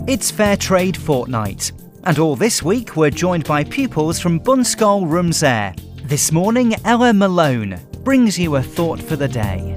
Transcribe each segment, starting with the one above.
It's Fair Trade Fortnight, and all this week we're joined by pupils from Bunscoil Rumsair. This morning, Ella Malone brings you a thought for the day.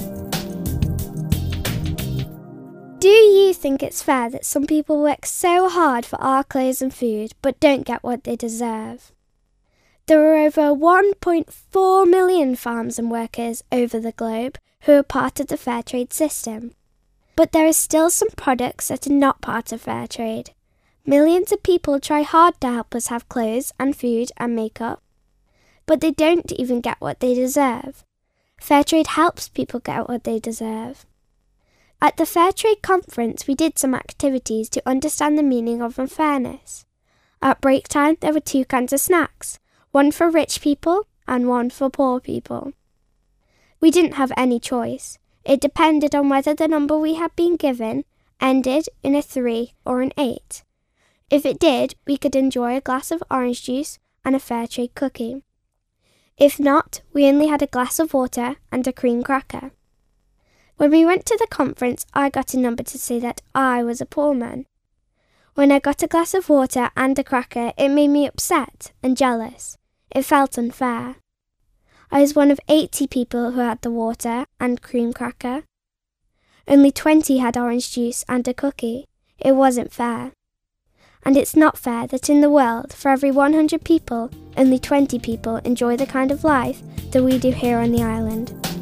Do you think it's fair that some people work so hard for our clothes and food but don't get what they deserve? There are over 1.4 million farms and workers over the globe who are part of the fair trade system. But there are still some products that are not part of fair trade. Millions of people try hard to help us have clothes and food and makeup, but they don't even get what they deserve. Fair trade helps people get what they deserve. At the Fair Trade Conference, we did some activities to understand the meaning of unfairness. At break time, there were 2 kinds of snacks, one for rich people and one for poor people. We didn't have any choice. It depended on whether the number we had been given ended in a 3 or an 8. If it did, we could enjoy a glass of orange juice and a fair trade cookie. If not, we only had a glass of water and a cream cracker. When we went to the conference, I got a number to say that I was a poor man. When I got a glass of water and a cracker, it made me upset and jealous. It felt unfair. I was one of 80 people who had the water and cream cracker. Only 20 had orange juice and a cookie. It wasn't fair. And it's not fair that in the world, for every 100 people, only 20 people enjoy the kind of life that we do here on the island.